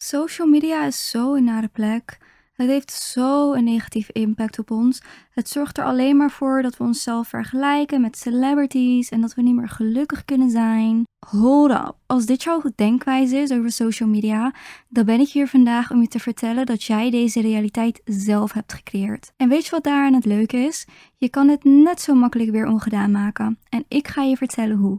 Social media is zo een nare plek. Het heeft zo een negatieve impact op ons. Het zorgt er alleen maar voor dat we onszelf vergelijken met celebrities en dat we niet meer gelukkig kunnen zijn. Hold up. Als dit jouw denkwijze is over social media, dan ben ik hier vandaag om je te vertellen dat jij deze realiteit zelf hebt gecreëerd. En weet je wat daaraan het leuke is? Je kan het net zo makkelijk weer ongedaan maken. En ik ga je vertellen hoe.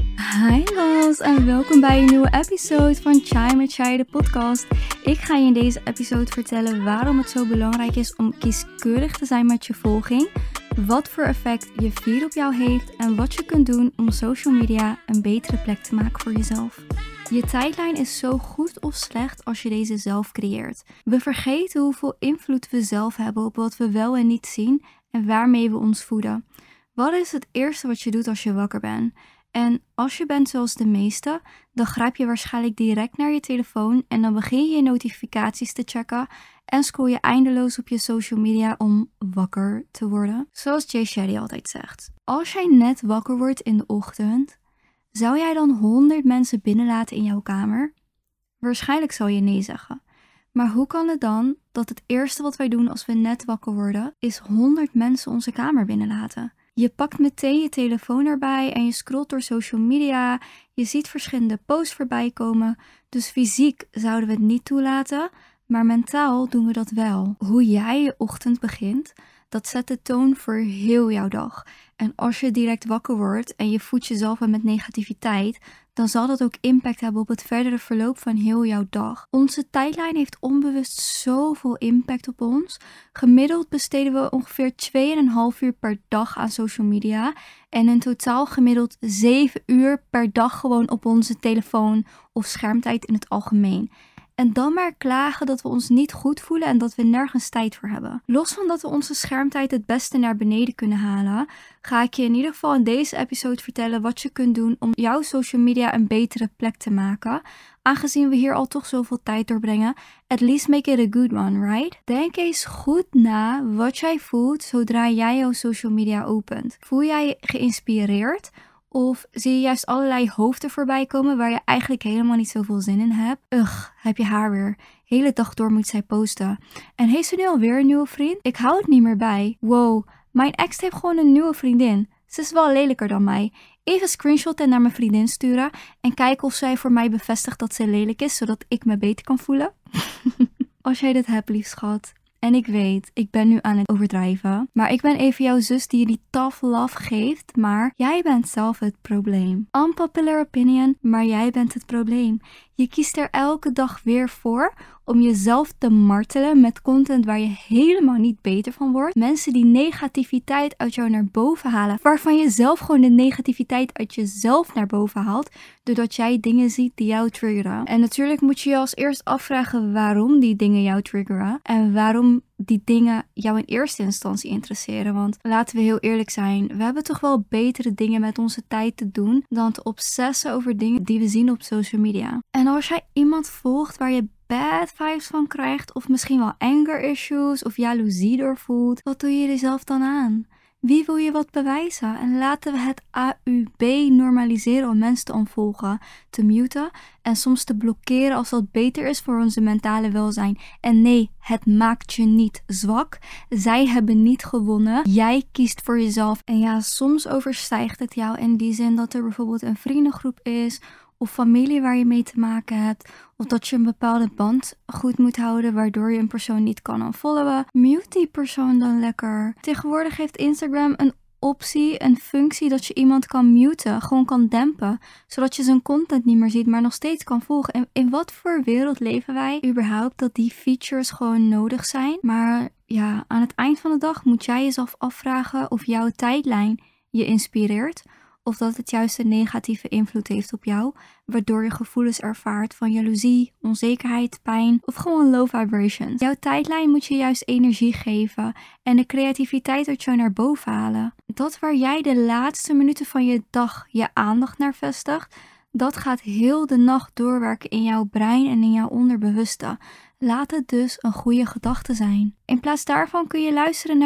Hi los en welkom bij een nieuwe episode van Chai met Chai, de podcast. Ik ga je in deze episode vertellen waarom het zo belangrijk is om kieskeurig te zijn met je volging, wat voor effect je feed op jou heeft en wat je kunt doen om social media een betere plek te maken voor jezelf. Je tijdlijn is zo goed of slecht als je deze zelf creëert. We vergeten hoeveel invloed we zelf hebben op wat we wel en niet zien en waarmee we ons voeden. Wat is het eerste wat je doet als je wakker bent? En als je bent zoals de meesten, dan grijp je waarschijnlijk direct naar je telefoon en dan begin je notificaties te checken en scroll je eindeloos op je social media om wakker te worden. Zoals Jay Shetty altijd zegt. Als jij net wakker wordt in de ochtend, zou jij dan 100 mensen binnenlaten in jouw kamer? Waarschijnlijk zal je nee zeggen. Maar hoe kan het dan dat het eerste wat wij doen als we net wakker worden, is 100 mensen onze kamer binnenlaten? Je pakt meteen je telefoon erbij en je scrolt door social media. Je ziet verschillende posts voorbij komen. Dus fysiek zouden we het niet toelaten, maar mentaal doen we dat wel. Hoe jij je ochtend begint, dat zet de toon voor heel jouw dag. En als je direct wakker wordt en je voedt jezelf aan met negativiteit, dan zal dat ook impact hebben op het verdere verloop van heel jouw dag. Onze tijdlijn heeft onbewust zoveel impact op ons. Gemiddeld besteden we ongeveer 2,5 uur per dag aan social media. En in totaal gemiddeld 7 uur per dag gewoon op onze telefoon of schermtijd in het algemeen. En dan maar klagen dat we ons niet goed voelen en dat we nergens tijd voor hebben. Los van dat we onze schermtijd het beste naar beneden kunnen halen, ga ik je in ieder geval in deze episode vertellen wat je kunt doen om jouw social media een betere plek te maken. Aangezien we hier al toch zoveel tijd doorbrengen, at least make it a good one, right? Denk eens goed na wat jij voelt zodra jij jouw social media opent. Voel jij je geïnspireerd? Of zie je juist allerlei hoofden voorbij komen waar je eigenlijk helemaal niet zoveel zin in hebt? Heb je haar weer. Hele dag door moet zij posten. En heeft ze nu alweer een nieuwe vriend? Ik hou het niet meer bij. Wow, mijn ex heeft gewoon een nieuwe vriendin. Ze is wel lelijker dan mij. Even screenshot en naar mijn vriendin sturen. En kijken of zij voor mij bevestigt dat ze lelijk is, zodat ik me beter kan voelen. Als jij dit hebt, lief schat. En ik weet, ik ben nu aan het overdrijven. Maar ik ben even jouw zus die je die tough love geeft. Maar jij bent zelf het probleem. Unpopular opinion, maar jij bent het probleem. Je kiest er elke dag weer voor om jezelf te martelen met content waar je helemaal niet beter van wordt. Mensen die negativiteit uit jou naar boven halen. Waarvan je zelf gewoon de negativiteit uit jezelf naar boven haalt. Doordat jij dingen ziet die jou triggeren. En natuurlijk moet je je als eerst afvragen waarom die dingen jou triggeren. En waarom die dingen jou in eerste instantie interesseren. Want laten we heel eerlijk zijn, we hebben toch wel betere dingen met onze tijd te doen dan te obsessen over dingen die we zien op social media. En als jij iemand volgt waar je bad vibes van krijgt, of misschien wel anger issues of jaloezie door voelt, wat doe je jezelf dan aan? Wie wil je wat bewijzen? En laten we het AUB normaliseren om mensen te ontvolgen, te muten en soms te blokkeren als dat beter is voor onze mentale welzijn. En nee, het maakt je niet zwak. Zij hebben niet gewonnen. Jij kiest voor jezelf. En ja, soms overstijgt het jou in die zin dat er bijvoorbeeld een vriendengroep is of familie waar je mee te maken hebt, of dat je een bepaalde band goed moet houden waardoor je een persoon niet kan unfollowen. Mute die persoon dan lekker. Tegenwoordig heeft Instagram een optie, een functie dat je iemand kan muten, gewoon kan dempen, zodat je zijn content niet meer ziet, maar nog steeds kan volgen. En in wat voor wereld leven wij überhaupt dat die features gewoon nodig zijn? Maar ja, aan het eind van de dag moet jij jezelf afvragen of jouw tijdlijn je inspireert, of dat het juist een negatieve invloed heeft op jou, waardoor je gevoelens ervaart van jaloezie, onzekerheid, pijn of gewoon low vibrations. Jouw tijdlijn moet je juist energie geven en de creativiteit uit jou naar boven halen. Dat waar jij de laatste minuten van je dag je aandacht naar vestigt, dat gaat heel de nacht doorwerken in jouw brein en in jouw onderbewuste. Laat het dus een goede gedachte zijn. In plaats daarvan kun je luisteren naar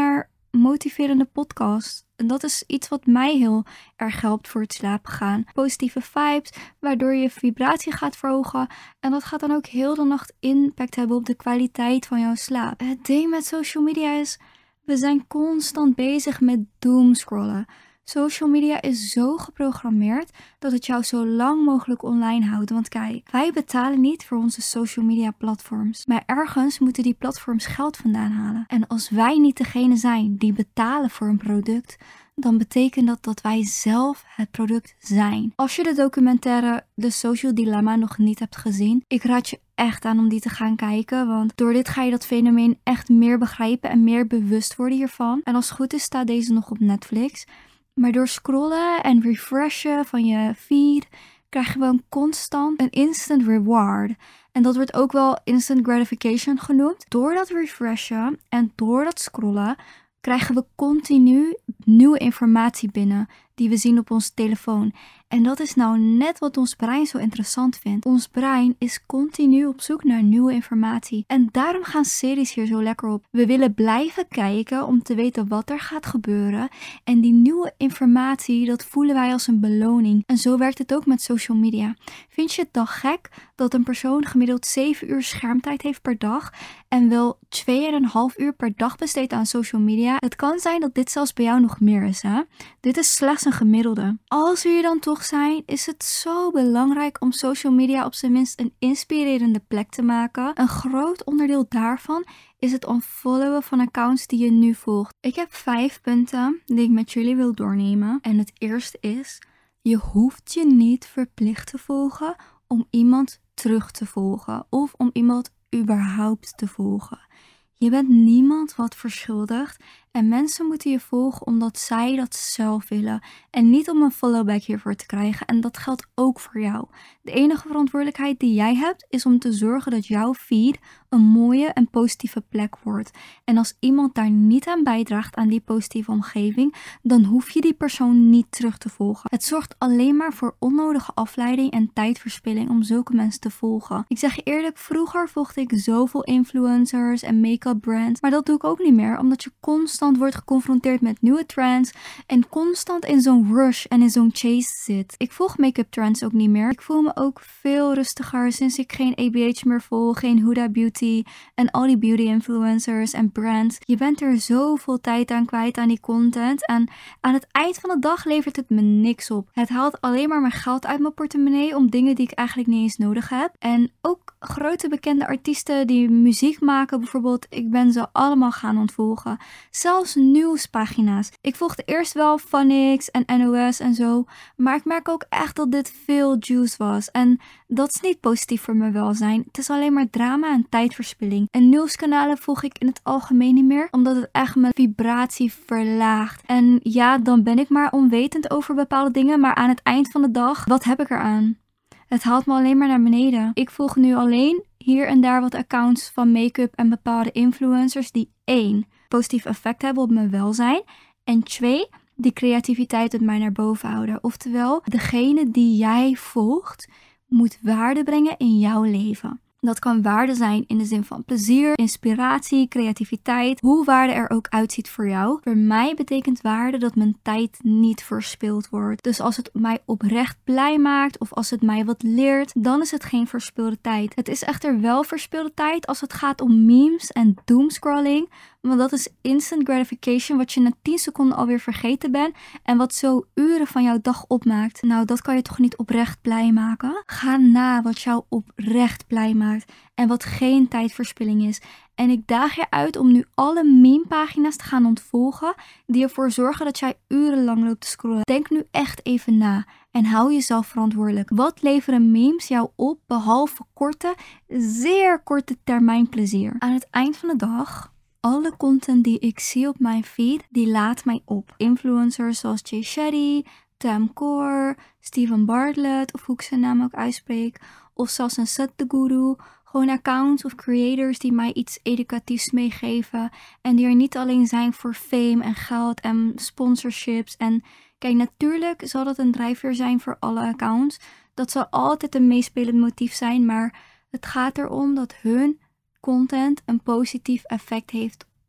motiverende podcast. En dat is iets wat mij heel erg helpt voor het slapen gaan. Positieve vibes, waardoor je vibratie gaat verhogen. En dat gaat dan ook heel de nacht impact hebben op de kwaliteit van jouw slaap. Het ding met social media is, we zijn constant bezig met doomscrollen. Social media is zo geprogrammeerd dat het jou zo lang mogelijk online houdt. Want kijk, wij betalen niet voor onze social media platforms. Maar ergens moeten die platforms geld vandaan halen. En als wij niet degene zijn die betalen voor een product, dan betekent dat dat wij zelf het product zijn. Als je de documentaire The Social Dilemma nog niet hebt gezien, ik raad je echt aan om die te gaan kijken. Want door dit ga je dat fenomeen echt meer begrijpen en meer bewust worden hiervan. En als het goed is staat deze nog op Netflix. Maar door scrollen en refreshen van je feed krijg je wel een instant reward. En dat wordt ook wel instant gratification genoemd. Door dat refreshen en door dat scrollen krijgen we continu nieuwe informatie binnen die we zien op onze telefoon. En dat is nou net wat ons brein zo interessant vindt. Ons brein is continu op zoek naar nieuwe informatie. En daarom gaan series hier zo lekker op. We willen blijven kijken om te weten wat er gaat gebeuren. En die nieuwe informatie, dat voelen wij als een beloning. En zo werkt het ook met social media. Vind je het dan gek dat een persoon gemiddeld 7 uur schermtijd heeft per dag en wel 2,5 uur per dag besteedt aan social media? Het kan zijn dat dit zelfs bij jou nog meer is, hè? Dit is slechts een gemiddelde. Als we hier dan toch zijn, is het zo belangrijk om social media op zijn minst een inspirerende plek te maken. Een groot onderdeel daarvan is het unfollowen van accounts die je nu volgt. Ik heb 5 punten die ik met jullie wil doornemen. En het eerste is, je hoeft je niet verplicht te volgen om iemand terug te volgen of om iemand überhaupt te volgen. Je bent niemand wat verschuldigd en mensen moeten je volgen omdat zij dat zelf willen en niet om een followback hiervoor te krijgen. En dat geldt ook voor jou. De enige verantwoordelijkheid die jij hebt is om te zorgen dat jouw feed een mooie en positieve plek wordt. En als iemand daar niet aan bijdraagt aan die positieve omgeving, dan hoef je die persoon niet terug te volgen. Het zorgt alleen maar voor onnodige afleiding en tijdverspilling om zulke mensen te volgen. Ik zeg je eerlijk, vroeger volgde ik zoveel influencers en make-up brands, maar dat doe ik ook niet meer, omdat je constant wordt geconfronteerd met nieuwe trends en constant in zo'n rush en in zo'n chase zit. Ik volg make-up trends ook niet meer. Ik voel me ook veel rustiger sinds ik geen ABH meer volg, geen Huda Beauty en al die beauty influencers en brands. Je bent er zoveel tijd aan kwijt aan die content en aan het eind van de dag levert het me niks op. Het haalt alleen maar mijn geld uit mijn portemonnee om dingen die ik eigenlijk niet eens nodig heb. En ook grote bekende artiesten die muziek maken bijvoorbeeld, ik ben ze allemaal gaan ontvolgen. Zelfs nieuwspagina's. Ik volgde eerst wel Phonics en NOS en zo, maar ik merk ook echt dat dit veel juice was. En dat is niet positief voor mijn welzijn. Het is alleen maar drama en tijdverspilling. En nieuwskanalen volg ik in het algemeen niet meer, omdat het echt mijn vibratie verlaagt. En ja, dan ben ik maar onwetend over bepaalde dingen, maar aan het eind van de dag, wat heb ik eraan? Het haalt me alleen maar naar beneden. Ik volg nu alleen hier en daar wat accounts van make-up en bepaalde influencers die 1. positief effect hebben op mijn welzijn en 2. die creativiteit met mij naar boven houden. Oftewel, degene die jij volgt moet waarde brengen in jouw leven. Dat kan waarde zijn in de zin van plezier, inspiratie, creativiteit, hoe waarde er ook uitziet voor jou. Voor mij betekent waarde dat mijn tijd niet verspild wordt. Dus als het mij oprecht blij maakt of als het mij wat leert, dan is het geen verspilde tijd. Het is echter wel verspilde tijd als het gaat om memes en doomscrolling. Want dat is instant gratification wat je na 10 seconden alweer vergeten bent en wat zo uren van jouw dag opmaakt. Nou, dat kan je toch niet oprecht blij maken? Ga na wat jou oprecht blij maakt en wat geen tijdverspilling is. En ik daag je uit om nu alle memepagina's te gaan ontvolgen die ervoor zorgen dat jij urenlang loopt te scrollen. Denk nu echt even na en hou jezelf verantwoordelijk. Wat leveren memes jou op behalve korte, zeer korte termijn plezier? Aan het eind van de dag, alle content die ik zie op mijn feed, die laat mij op. Influencers zoals Jay Shetty, Tam Core, Steven Bartlett, of hoe ik zijn naam ook uitspreek, of zelfs een Sadhguru. Gewoon accounts of creators die mij iets educatiefs meegeven en die er niet alleen zijn voor fame en geld en sponsorships. En kijk, natuurlijk zal dat een drijfveer zijn voor alle accounts. Dat zal altijd een meespelend motief zijn, maar het gaat erom dat hun content een positief effect heeft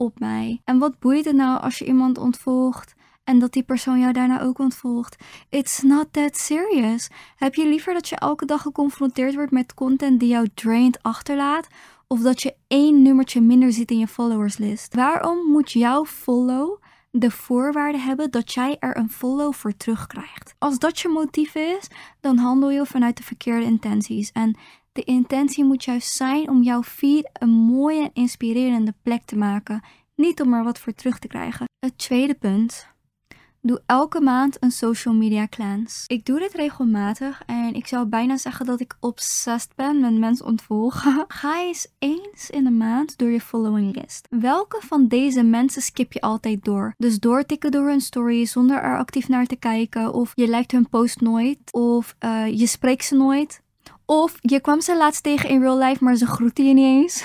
op mij. En wat boeit het nou als je iemand ontvolgt en dat die persoon jou daarna ook ontvolgt? It's not that serious. Heb je liever dat je elke dag geconfronteerd wordt met content die jou drained achterlaat? Of dat je 1 nummertje minder ziet in je followerslist? Waarom moet jouw follow de voorwaarde hebben dat jij er een follow voor terugkrijgt? Als dat je motief is, dan handel je vanuit de verkeerde intenties. En de intentie moet juist zijn om jouw feed een mooie en inspirerende plek te maken. Niet om er wat voor terug te krijgen. Het tweede punt. Doe elke maand een social media cleanse. Ik doe dit regelmatig en ik zou bijna zeggen dat ik obsessed ben met mensen ontvolgen. Ga eens in de maand door je following list. Welke van deze mensen skip je altijd door? Dus doortikken door hun story zonder er actief naar te kijken. Of je liked hun post nooit. Of je spreekt ze nooit. Of je kwam ze laatst tegen in real life, maar ze groette je niet eens.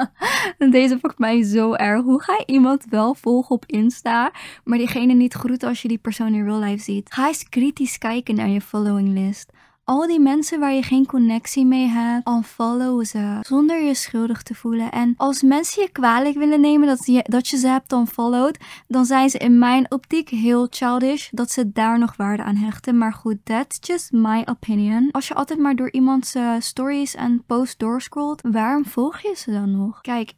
Deze pakt mij zo erg. Hoe ga je iemand wel volgen op Insta, maar diegene niet groeten als je die persoon in real life ziet? Ga eens kritisch kijken naar je following list. Al die mensen waar je geen connectie mee hebt, unfollow ze zonder je schuldig te voelen. En als mensen je kwalijk willen nemen dat je ze hebt unfollowed, dan zijn ze in mijn optiek heel childish dat ze daar nog waarde aan hechten. Maar goed, that's just my opinion. Als je altijd maar door iemands stories en posts doorscrollt, waarom volg je ze dan nog? Kijk,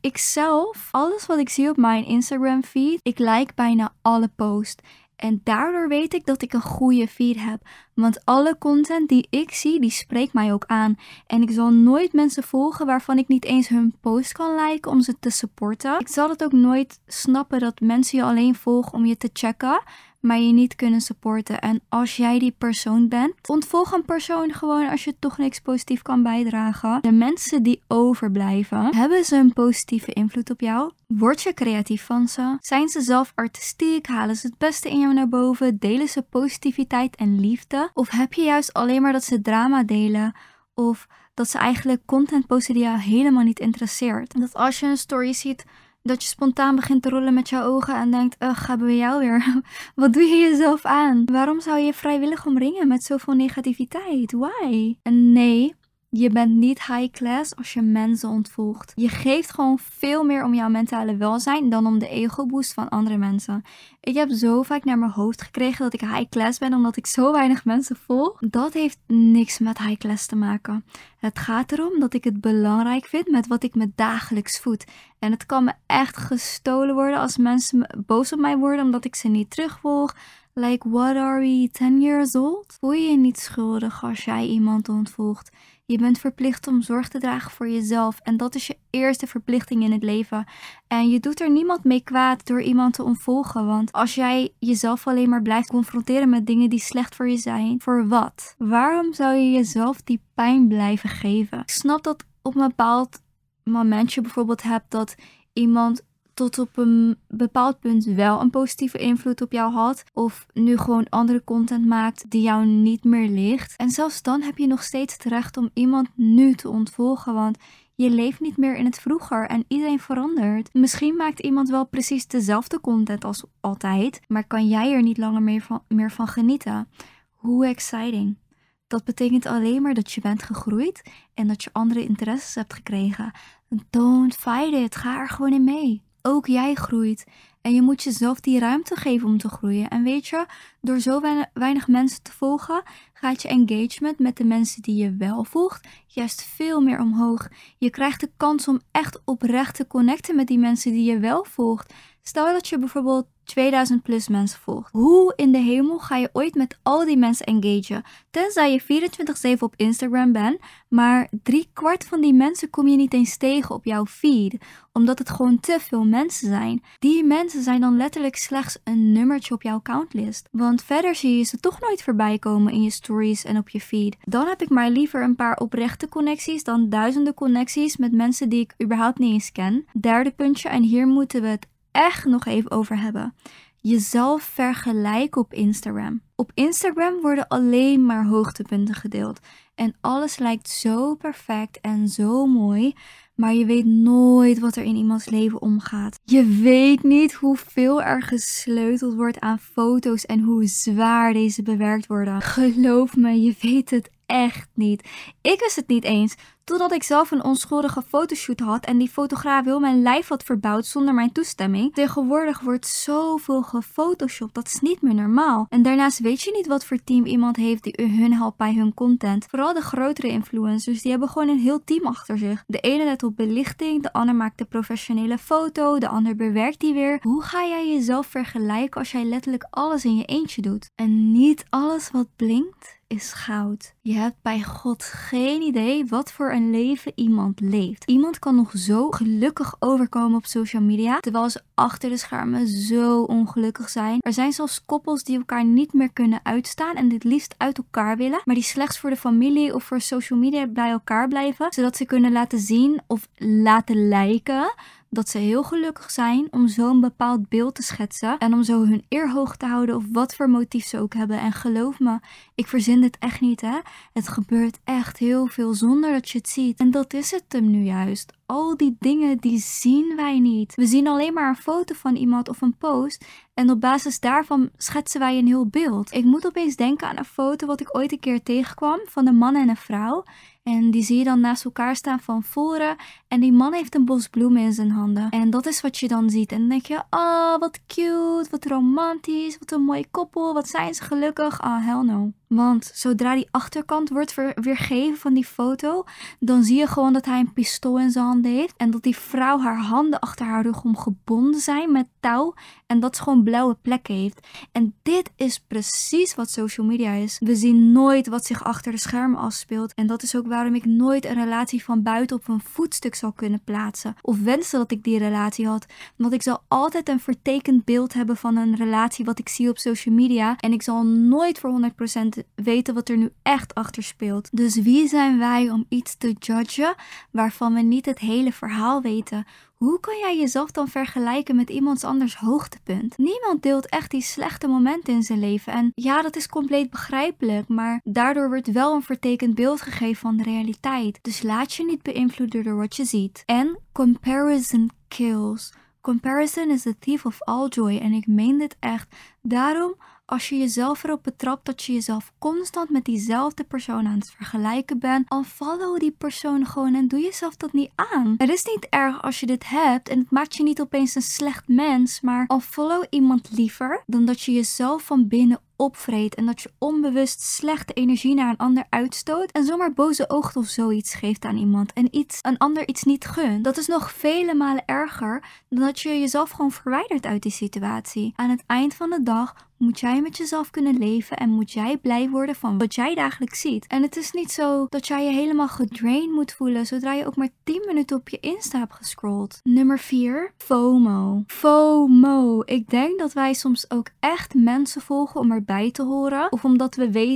alles wat ik zie op mijn Instagram feed, ik like bijna alle posts. En daardoor weet ik dat ik een goede feed heb. Want alle content die ik zie, die spreekt mij ook aan. En ik zal nooit mensen volgen waarvan ik niet eens hun post kan liken om ze te supporten. Ik zal het ook nooit snappen dat mensen je alleen volgen om je te checken, maar je niet kunnen supporten. En als jij die persoon bent, ontvolg een persoon gewoon als je toch niks positief kan bijdragen. De mensen die overblijven, hebben ze een positieve invloed op jou? Word je creatief van ze? Zijn ze zelf artistiek? Halen ze het beste in jou naar boven? Delen ze positiviteit en liefde? Of heb je juist alleen maar dat ze drama delen? Of dat ze eigenlijk content posten die jou helemaal niet interesseert? Dat als je een story ziet, dat je spontaan begint te rollen met jouw ogen en denkt, hebben we jou weer? Wat doe je jezelf aan? Waarom zou je vrijwillig omringen met zoveel negativiteit? Why? En nee, je bent niet high class als je mensen ontvolgt. Je geeft gewoon veel meer om jouw mentale welzijn dan om de ego-boost van andere mensen. Ik heb zo vaak naar mijn hoofd gekregen dat ik high class ben omdat ik zo weinig mensen volg. Dat heeft niks met high class te maken. Het gaat erom dat ik het belangrijk vind met wat ik me dagelijks voed. En het kan me echt gestolen worden als mensen boos op mij worden omdat ik ze niet terugvolg. Like, what are we, 10 years old? Voel je je niet schuldig als jij iemand ontvolgt. Je bent verplicht om zorg te dragen voor jezelf. En dat is je eerste verplichting in het leven. En je doet er niemand mee kwaad door iemand te ontvolgen. Want als jij jezelf alleen maar blijft confronteren met dingen die slecht voor je zijn, voor wat? Waarom zou je jezelf die pijn blijven geven? Ik snap dat op een bepaald moment je bijvoorbeeld hebt dat iemand tot op een bepaald punt wel een positieve invloed op jou had. Of nu gewoon andere content maakt die jou niet meer ligt. En zelfs dan heb je nog steeds het recht om iemand nu te ontvolgen. Want je leeft niet meer in het vroeger en iedereen verandert. Misschien maakt iemand wel precies dezelfde content als altijd. Maar kan jij er niet langer meer van genieten? Hoe exciting. Dat betekent alleen maar dat je bent gegroeid en dat je andere interesses hebt gekregen. Don't fight it. Ga er gewoon in mee. Ook jij groeit. En je moet jezelf die ruimte geven om te groeien. En weet je, door zo weinig mensen te volgen, gaat je engagement met de mensen die je wel volgt juist veel meer omhoog. Je krijgt de kans om echt oprecht te connecten met die mensen die je wel volgt. Stel dat je bijvoorbeeld 2000 plus mensen volgt. Hoe in de hemel ga je ooit met al die mensen engagen? Tenzij je 24/7 op Instagram bent, maar 3/4 van die mensen kom je niet eens tegen op jouw feed. Omdat het gewoon te veel mensen zijn. Die mensen zijn dan letterlijk slechts een nummertje op jouw countlist. Want verder zie je ze toch nooit voorbij komen in je stories en op je feed. Dan heb ik maar liever een paar oprechte connecties dan duizenden connecties met mensen die ik überhaupt niet eens ken. Derde puntje, en hier moeten we het echt nog even over hebben. Jezelf vergelijken op Instagram. Op Instagram worden alleen maar hoogtepunten gedeeld. En alles lijkt zo perfect en zo mooi. Maar je weet nooit wat er in iemands leven omgaat. Je weet niet hoeveel er gesleuteld wordt aan foto's en hoe zwaar deze bewerkt worden. Geloof me, je weet het echt niet. Ik wist het niet eens Totdat ik zelf een onschuldige fotoshoot had en die fotograaf heel mijn lijf had verbouwd zonder mijn toestemming. Tegenwoordig wordt zoveel gefotoshopt, dat is niet meer normaal. En daarnaast weet je niet wat voor team iemand heeft die hun helpt bij hun content. Vooral de grotere influencers, die hebben gewoon een heel team achter zich. De ene let op belichting, de ander maakt de professionele foto, de ander bewerkt die weer. Hoe ga jij jezelf vergelijken als jij letterlijk alles in je eentje doet? En niet alles wat blinkt is goud. Je hebt bij God geen idee wat voor een leven iemand leeft. Iemand kan nog zo gelukkig overkomen op social media, terwijl ze achter de schermen zo ongelukkig zijn. Er zijn zelfs koppels die elkaar niet meer kunnen uitstaan en dit liefst uit elkaar willen, maar die slechts voor de familie of voor social media bij elkaar blijven, zodat ze kunnen laten zien of laten lijken dat ze heel gelukkig zijn om zo'n bepaald beeld te schetsen en om zo hun eer hoog te houden of wat voor motief ze ook hebben. En geloof me, ik verzin dit echt niet, hè. Het gebeurt echt heel veel zonder dat je het ziet. En dat is het hem nu juist. Al die dingen, die zien wij niet. We zien alleen maar een foto van iemand of een post en op basis daarvan schetsen wij een heel beeld. Ik moet opeens denken aan een foto wat ik ooit een keer tegenkwam van een man en een vrouw. En die zie je dan naast elkaar staan van voren. En die man heeft een bos bloemen in zijn handen. En dat is wat je dan ziet. En dan denk je, oh, wat cute, wat romantisch, wat een mooi koppel, wat zijn ze gelukkig. Ah, hell no. Want zodra die achterkant wordt weergegeven van die foto, dan zie je gewoon dat hij een pistool in zijn handen heeft. En dat die vrouw haar handen achter haar rug om gebonden zijn met touw. En dat ze gewoon blauwe plekken heeft. En dit is precies wat social media is. We zien nooit wat zich achter de schermen afspeelt. En dat is ook waarom ik nooit een relatie van buiten op een voetstuk zal kunnen plaatsen. Of wensen dat ik die relatie had. Want ik zal altijd een vertekend beeld hebben van een relatie wat ik zie op social media. En ik zal nooit voor 100% weten wat er nu echt achter speelt. Dus wie zijn wij om iets te judgen waarvan we niet het hele verhaal weten? Hoe kan jij jezelf dan vergelijken met iemands anders hoogtepunt? Niemand deelt echt die slechte momenten in zijn leven. En ja, dat is compleet begrijpelijk, maar daardoor wordt wel een vertekend beeld gegeven van de realiteit. Dus laat je niet beïnvloeden door wat je ziet. En comparison kills. Comparison is the thief of all joy. En ik meen dit echt. Daarom, als je jezelf erop betrapt dat je jezelf constant met diezelfde persoon aan het vergelijken bent, unfollow die persoon gewoon en doe jezelf dat niet aan. Het is niet erg als je dit hebt en het maakt je niet opeens een slecht mens, maar unfollow iemand liever dan dat je jezelf van binnen opvreet en dat je onbewust slechte energie naar een ander uitstoot en zomaar boze ogen of zoiets geeft aan iemand en een ander iets niet gunt. Dat is nog vele malen erger dan dat je jezelf gewoon verwijdert uit die situatie. Aan het eind van de dag moet jij met jezelf kunnen leven en moet jij blij worden van wat jij dagelijks ziet. En het is niet zo dat jij je helemaal gedraind moet voelen zodra je ook maar 10 minuten op je Insta hebt gescrolld. Nummer 4, FOMO. FOMO. Ik denk dat wij soms ook echt mensen volgen om erbij te horen. Of omdat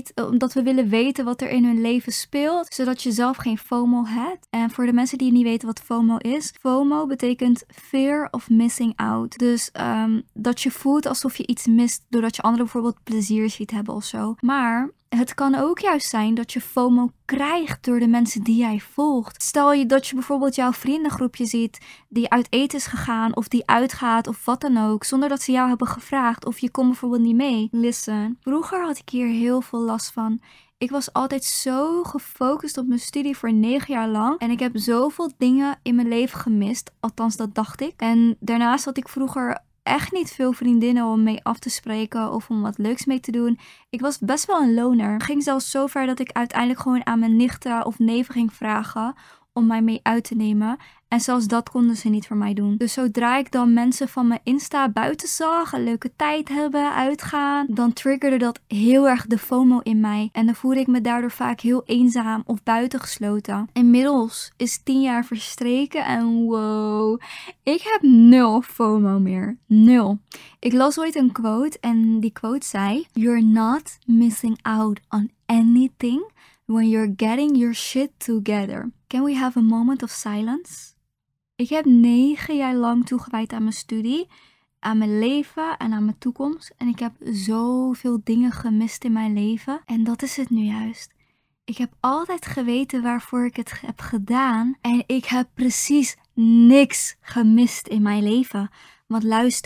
we willen weten wat er in hun leven speelt, zodat je zelf geen FOMO hebt. En voor de mensen die niet weten wat FOMO is, FOMO betekent Fear of Missing Out. Dus dat je voelt alsof je iets mist doordat je anderen bijvoorbeeld plezier ziet hebben of zo. Maar het kan ook juist zijn dat je FOMO krijgt door de mensen die jij volgt. Stel je dat je bijvoorbeeld jouw vriendengroepje ziet die uit eten is gegaan of die uitgaat of wat dan ook, zonder dat ze jou hebben gevraagd of je komt bijvoorbeeld niet mee. Listen, vroeger had ik hier heel veel last van. Ik was altijd zo gefocust op mijn studie voor 9 jaar lang. En ik heb zoveel dingen in mijn leven gemist. Althans, dat dacht ik. En daarnaast had ik vroeger echt niet veel vriendinnen om mee af te spreken of om wat leuks mee te doen. Ik was best wel een loner. Het ging zelfs zo ver dat ik uiteindelijk gewoon aan mijn nichten of neven ging vragen om mij mee uit te nemen. En zelfs dat konden ze niet voor mij doen. Dus zodra ik dan mensen van mijn Insta buiten zag, een leuke tijd hebben, uitgaan, dan triggerde dat heel erg de FOMO in mij. En dan voelde ik me daardoor vaak heel eenzaam of buitengesloten. Inmiddels is 10 jaar verstreken en wow, ik heb 0 FOMO meer. 0. Ik las ooit een quote en die quote zei: "You're not missing out on anything when you're getting your shit together." Can we have a moment of silence? Ik heb 9 jaar lang toegewijd aan mijn studie, aan mijn leven en aan mijn toekomst. En ik heb zoveel dingen gemist in mijn leven. En dat is het nu juist. Ik heb altijd geweten waarvoor ik het heb gedaan. En ik heb precies niks gemist in mijn leven. Want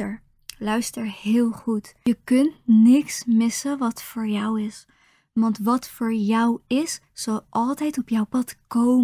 luister heel goed. Je kunt niks missen wat voor jou is. Want wat voor jou is, zal altijd op jouw pad komen.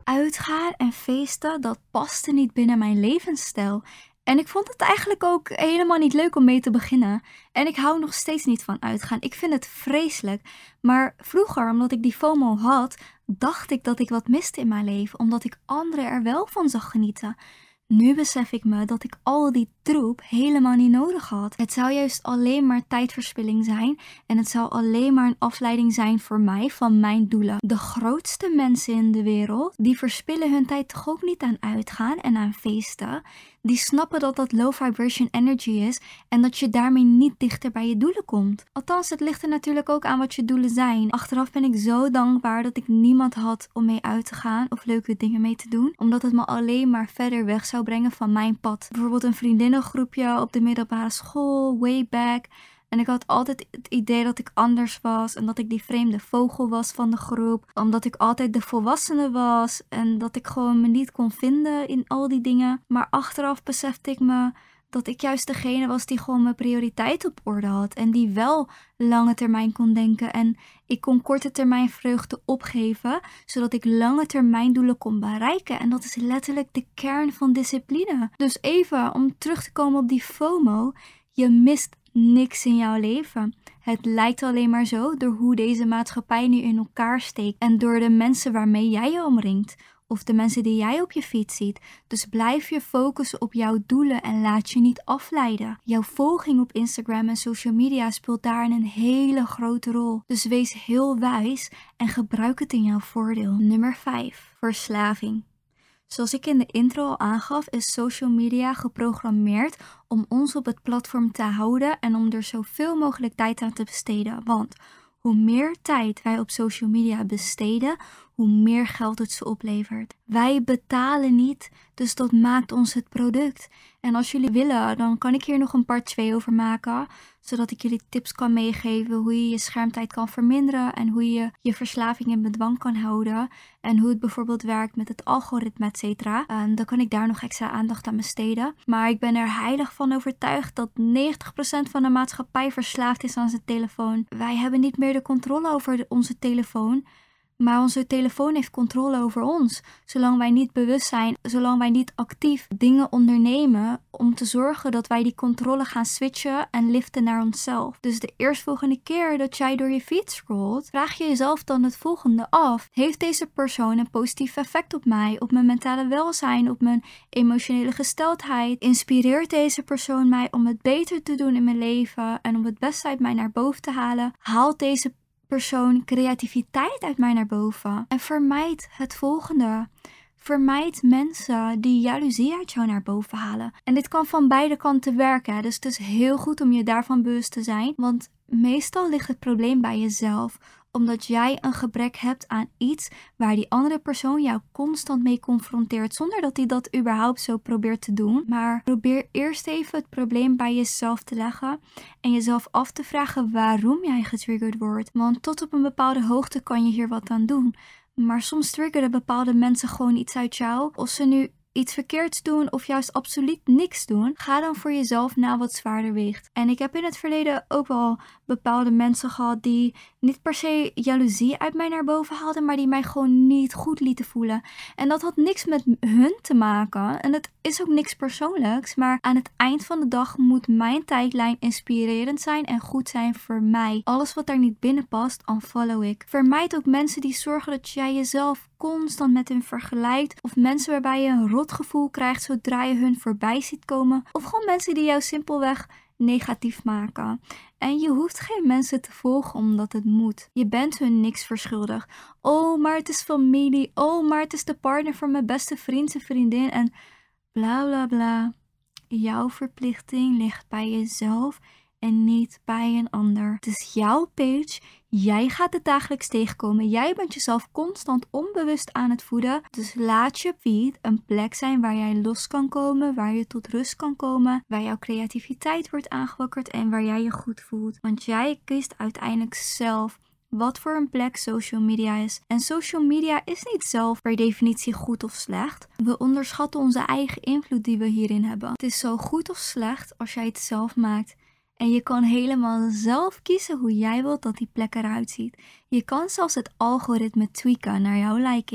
Uitgaan en feesten, dat paste niet binnen mijn levensstijl. En ik vond het eigenlijk ook helemaal niet leuk om mee te beginnen. En ik hou nog steeds niet van uitgaan. Ik vind het vreselijk. Maar vroeger, omdat ik die FOMO had, dacht ik dat ik wat miste in mijn leven. Omdat ik anderen er wel van zag genieten. Nu besef ik me dat ik al die troep helemaal niet nodig had. Het zou juist alleen maar tijdverspilling zijn en het zou alleen maar een afleiding zijn voor mij van mijn doelen. De grootste mensen in de wereld, die verspillen hun tijd toch ook niet aan uitgaan en aan feesten. Die snappen dat dat low vibration energy is en dat je daarmee niet dichter bij je doelen komt. Althans, het ligt er natuurlijk ook aan wat je doelen zijn. Achteraf ben ik zo dankbaar dat ik niemand had om mee uit te gaan of leuke dingen mee te doen, omdat het me alleen maar verder weg zou brengen van mijn pad. Bijvoorbeeld een vriendinnengroepje op de middelbare school, way back. En ik had altijd het idee dat ik anders was en dat ik die vreemde vogel was van de groep. Omdat ik altijd de volwassene was en dat ik gewoon me niet kon vinden in al die dingen. Maar achteraf besefte ik me dat ik juist degene was die gewoon mijn prioriteit op orde had. En die wel lange termijn kon denken. En ik kon korte termijn vreugde opgeven, zodat ik lange termijn doelen kon bereiken. En dat is letterlijk de kern van discipline. Dus even om terug te komen op die FOMO. Je mist niks in jouw leven. Het lijkt alleen maar zo door hoe deze maatschappij nu in elkaar steekt en door de mensen waarmee jij je omringt of de mensen die jij op je feed ziet. Dus blijf je focussen op jouw doelen en laat je niet afleiden. Jouw volging op Instagram en social media speelt daarin een hele grote rol. Dus wees heel wijs en gebruik het in jouw voordeel. Nummer 5. Verslaving. Zoals ik in de intro al aangaf, is social media geprogrammeerd om ons op het platform te houden en om er zoveel mogelijk tijd aan te besteden. Want hoe meer tijd wij op social media besteden, hoe meer geld het ze oplevert. Wij betalen niet, dus dat maakt ons het product. En als jullie willen, dan kan ik hier nog een part 2 over maken, zodat ik jullie tips kan meegeven hoe je je schermtijd kan verminderen en hoe je je verslaving in bedwang kan houden en hoe het bijvoorbeeld werkt met het algoritme, etc. Dan kan ik daar nog extra aandacht aan besteden. Maar ik ben er heilig van overtuigd dat 90% van de maatschappij verslaafd is aan zijn telefoon. Wij hebben niet meer de controle over onze telefoon, maar onze telefoon heeft controle over ons. Zolang wij niet bewust zijn, zolang wij niet actief dingen ondernemen om te zorgen dat wij die controle gaan switchen en liften naar onszelf. Dus de eerstvolgende keer dat jij door je feed scrolt, vraag je jezelf dan het volgende af. Heeft deze persoon een positief effect op mij, op mijn mentale welzijn, op mijn emotionele gesteldheid? Inspireert deze persoon mij om het beter te doen in mijn leven en om het beste uit mij naar boven te halen? Haalt deze persoon creativiteit uit mij naar boven? En vermijd het volgende. Vermijd mensen die jaloezie uit jou naar boven halen. En dit kan van beide kanten werken. Dus het is heel goed om je daarvan bewust te zijn. Want meestal ligt het probleem bij jezelf. Omdat jij een gebrek hebt aan iets waar die andere persoon jou constant mee confronteert. Zonder dat hij dat überhaupt zo probeert te doen. Maar probeer eerst even het probleem bij jezelf te leggen. En jezelf af te vragen waarom jij getriggerd wordt. Want tot op een bepaalde hoogte kan je hier wat aan doen. Maar soms triggeren bepaalde mensen gewoon iets uit jou. Of ze nu iets verkeerds doen of juist absoluut niks doen, ga dan voor jezelf na wat zwaarder weegt. En ik heb in het verleden ook wel bepaalde mensen gehad die niet per se jaloezie uit mij naar boven haalden, maar die mij gewoon niet goed lieten voelen. En dat had niks met hun te maken. En het is ook niks persoonlijks, maar aan het eind van de dag moet mijn tijdlijn inspirerend zijn en goed zijn voor mij. Alles wat daar niet binnen past, unfollow ik. Vermijd ook mensen die zorgen dat jij jezelf constant met hun vergelijkt, of mensen waarbij je een rotgevoel krijgt zodra je hun voorbij ziet komen, of gewoon mensen die jou simpelweg negatief maken. En je hoeft geen mensen te volgen omdat het moet. Je bent hun niks verschuldigd. Oh, maar het is familie. Oh, maar het is de partner van mijn beste vriend en vriendin en bla bla bla. Jouw verplichting ligt bij jezelf en niet bij een ander. Het is jouw page. Jij gaat het dagelijks tegenkomen. Jij bent jezelf constant onbewust aan het voeden. Dus laat je feed een plek zijn waar jij los kan komen, waar je tot rust kan komen, waar jouw creativiteit wordt aangewakkerd en waar jij je goed voelt. Want jij kiest uiteindelijk zelf wat voor een plek social media is. En social media is niet zelf per definitie goed of slecht. We onderschatten onze eigen invloed die we hierin hebben. Het is zo goed of slecht als jij het zelf maakt. En je kan helemaal zelf kiezen hoe jij wilt dat die plek eruit ziet. Je kan zelfs het algoritme tweaken naar jouw liking.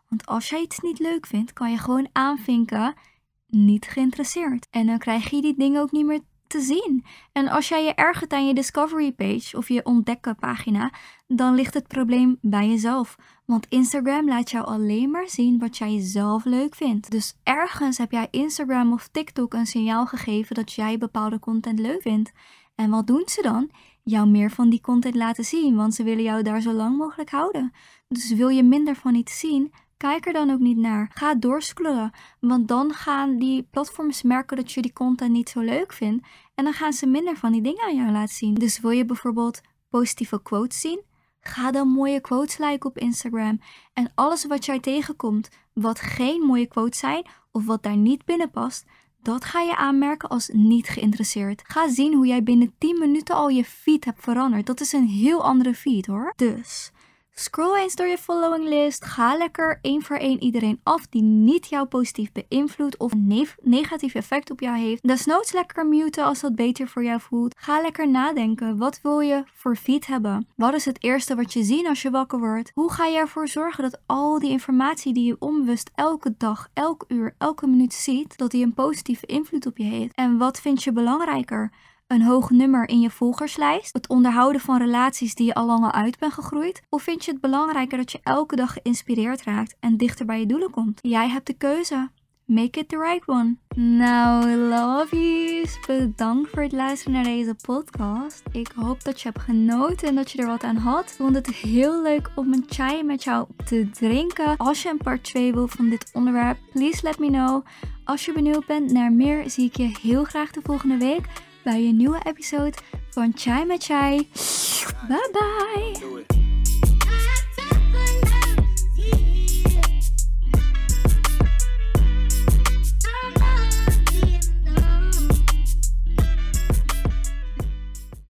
Want als jij iets niet leuk vindt, kan je gewoon aanvinken, niet geïnteresseerd. En dan krijg je die dingen ook niet meer te zien. En als jij je ergert aan je discovery page of je ontdekken pagina, dan ligt het probleem bij jezelf. Want Instagram laat jou alleen maar zien wat jij zelf leuk vindt. Dus ergens heb jij Instagram of TikTok een signaal gegeven dat jij bepaalde content leuk vindt. En wat doen ze dan? Jou meer van die content laten zien, want ze willen jou daar zo lang mogelijk houden. Dus wil je minder van iets zien, kijk er dan ook niet naar. Ga doorscrollen, want dan gaan die platforms merken dat je die content niet zo leuk vindt. En dan gaan ze minder van die dingen aan jou laten zien. Dus wil je bijvoorbeeld positieve quotes zien? Ga dan mooie quotes liken op Instagram. En alles wat jij tegenkomt, wat geen mooie quotes zijn of wat daar niet binnen past, dat ga je aanmerken als niet geïnteresseerd. Ga zien hoe jij binnen 10 minuten al je feed hebt veranderd. Dat is een heel andere feed hoor. Dus scroll eens door je following list. Ga lekker 1 voor 1 iedereen af die niet jou positief beïnvloedt of een negatief effect op jou heeft. Desnoods lekker muten als dat beter voor jou voelt. Ga lekker nadenken. Wat wil je voor feed hebben? Wat is het eerste wat je ziet als je wakker wordt? Hoe ga je ervoor zorgen dat al die informatie die je onbewust elke dag, elk uur, elke minuut ziet, dat die een positieve invloed op je heeft? En wat vind je belangrijker? Een hoog nummer in je volgerslijst? Het onderhouden van relaties die je al lang uit bent gegroeid? Of vind je het belangrijker dat je elke dag geïnspireerd raakt en dichter bij je doelen komt? Jij hebt de keuze. Make it the right one. Nou, lovies, bedankt voor het luisteren naar deze podcast. Ik hoop dat je hebt genoten en dat je er wat aan had. Ik vond het heel leuk om een chai met jou te drinken. Als je een part 2 wil van dit onderwerp, please let me know. Als je benieuwd bent naar meer, zie ik je heel graag de volgende week bij een nieuwe episode van Chai met Chai. Bye bye!